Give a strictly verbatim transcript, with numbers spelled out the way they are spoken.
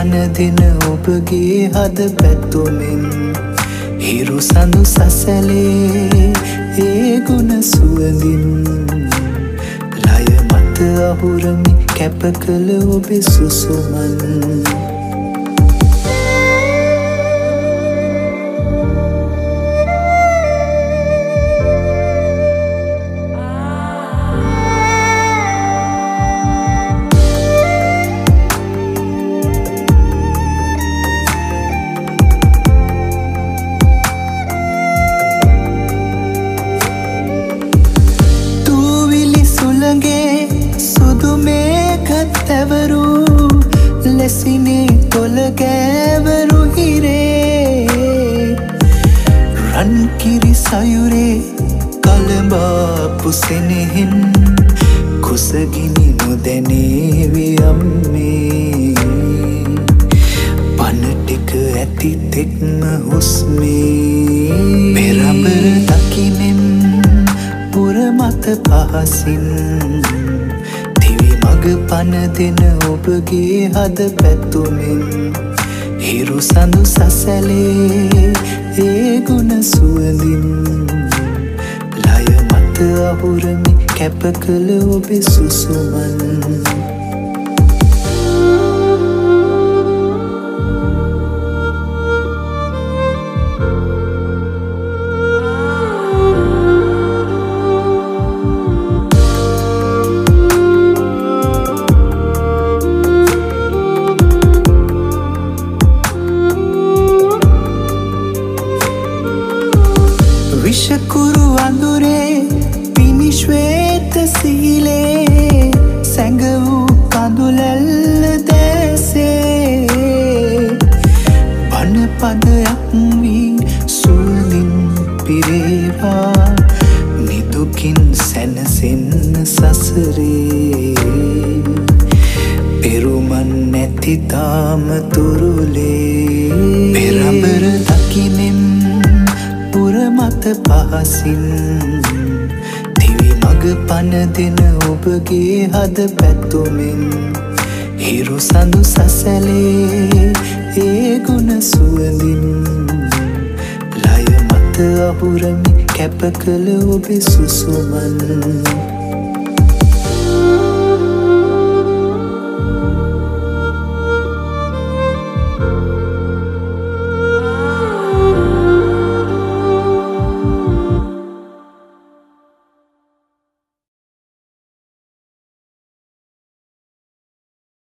පන දෙන ඔබගේ හද පැතුමින් හිරු සඳු සසලේ ඒ ගුණ සුවඳින් ලය මත අහුරමි කැප කළ ඔබේ සුසුමන් සුදු මේකත්තැවරු ලෙසිනේ තොල ගෑවරු හිරේ රන්කිරි සයුරේ කළඹාපු සෙනෙහෙන් කුසගිනි නොදැනේවි අම්මේ පනටික ඇති තෙක්ම හුස්මේ පෙරඹර දකිනෙම් පුර මත පහසින් මග පන දෙන ඔබගේ හද පැතුමින් හිරු සඳු සසලේ ඒ ගුණ සුවඳින් ලය මත අහුරමි කැප කළ ඔබේ සුසුමන් විෂකුරු අඳුරේ පිනිශ්වේත සීලේ සැඟ වූ කඳුලැල්ල දැසේ බණ පදයක් වී සුවඳින් පිරේවා නිදුකින් සැනසෙන්න සසරේ පෙරුමන් නැති තාම තුරුලේ පෙරඹර දකිනෙම් පුර මත පහසින් දිවි මග පන දෙන ඔබගේ හද පැතුමින් හිරු සඳු සසලේ ඒ ගුණ සුවඳින් ලය මත අහුරමි කැප කළ ඔබේ සුසුමන්